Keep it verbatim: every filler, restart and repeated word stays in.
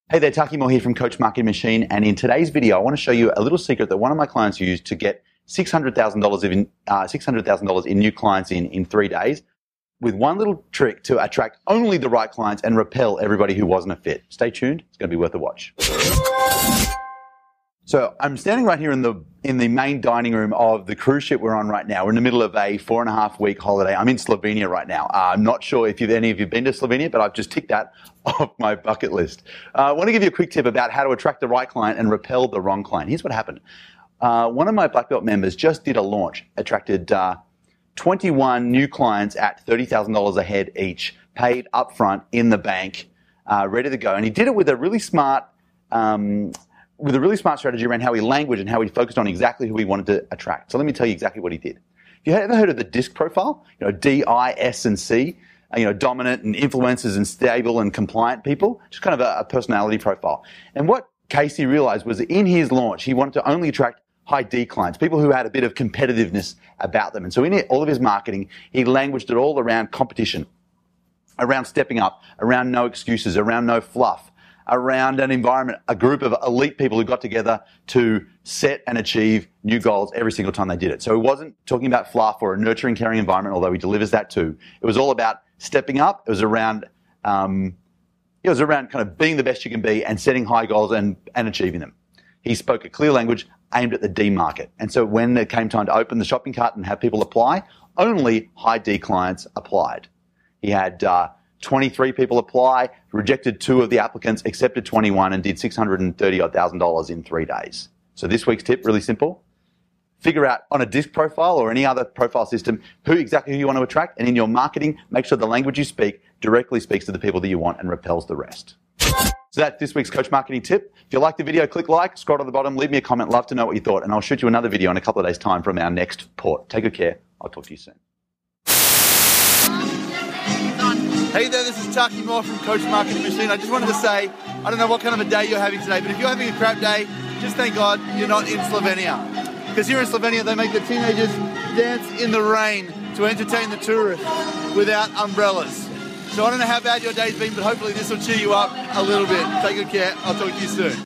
Hey there, Taki Moore here from Coach Marketing Machine, and in today's video I want to show you a little secret that one of my clients used to get six hundred thousand dollars in uh, six hundred thousand dollars in new clients in, in three days with one little trick to attract only the right clients and repel everybody who wasn't a fit. Stay tuned, it's going to be worth a watch. So I'm standing right here in the in the main dining room of the cruise ship we're on right now. We're in the middle of a four and a half week holiday. I'm in Slovenia right now. Uh, I'm not sure if you've, any of you have been to Slovenia, but I've just ticked that off my bucket list. Uh, I want to give you a quick tip about how to attract the right client and repel the wrong client. Here's what happened. Uh, one of my Black Belt members just did a launch, attracted uh, twenty-one new clients at thirty thousand dollars a head each, paid upfront in the bank, uh, ready to go. And he did it with a really smart um, with a really smart strategy around how he languaged and how he focused on exactly who he wanted to attract. So let me tell you exactly what he did. Have you ever heard of the DISC profile? You know, D, I, S, and C. Uh, you know, dominant and influencers and stable and compliant people. Just kind of a, a personality profile. And what Casey realized was that in his launch, he wanted to only attract high D clients, people who had a bit of competitiveness about them. And so in it, all of his marketing, he languaged it all around competition, around stepping up, around no excuses, around no fluff, around an environment, a group of elite people who got together to set and achieve new goals every single time they did it. So he wasn't talking about fluff or a nurturing, caring environment, although he delivers that too. It was all about stepping up. It was around, um, it was around kind of being the best you can be and setting high goals and, and achieving them. He spoke a clear language aimed at the D market. And so when it came time to open the shopping cart and have people apply, only high D clients applied. He had uh, twenty-three people apply, rejected two of the applicants, accepted twenty-one, and did six hundred thirty thousand dollars in three days. So this week's tip, really simple. Figure out on a DISC profile or any other profile system who exactly who you want to attract, and in your marketing, make sure the language you speak directly speaks to the people that you want and repels the rest. So that's this week's Coach Marketing tip. If you like the video, click like, scroll to the bottom, leave me a comment, love to know what you thought, and I'll shoot you another video in a couple of days' time from our next port. Take good care. I'll talk to you soon. Hey there, this is Taki Moore from Coach Marketing Machine. I just wanted to say, I don't know what kind of a day you're having today, but if you're having a crap day, just thank God you're not in Slovenia. Because here in Slovenia, they make the teenagers dance in the rain to entertain the tourists without umbrellas. So I don't know how bad your day's been, but hopefully this will cheer you up a little bit. Take good care. I'll talk to you soon.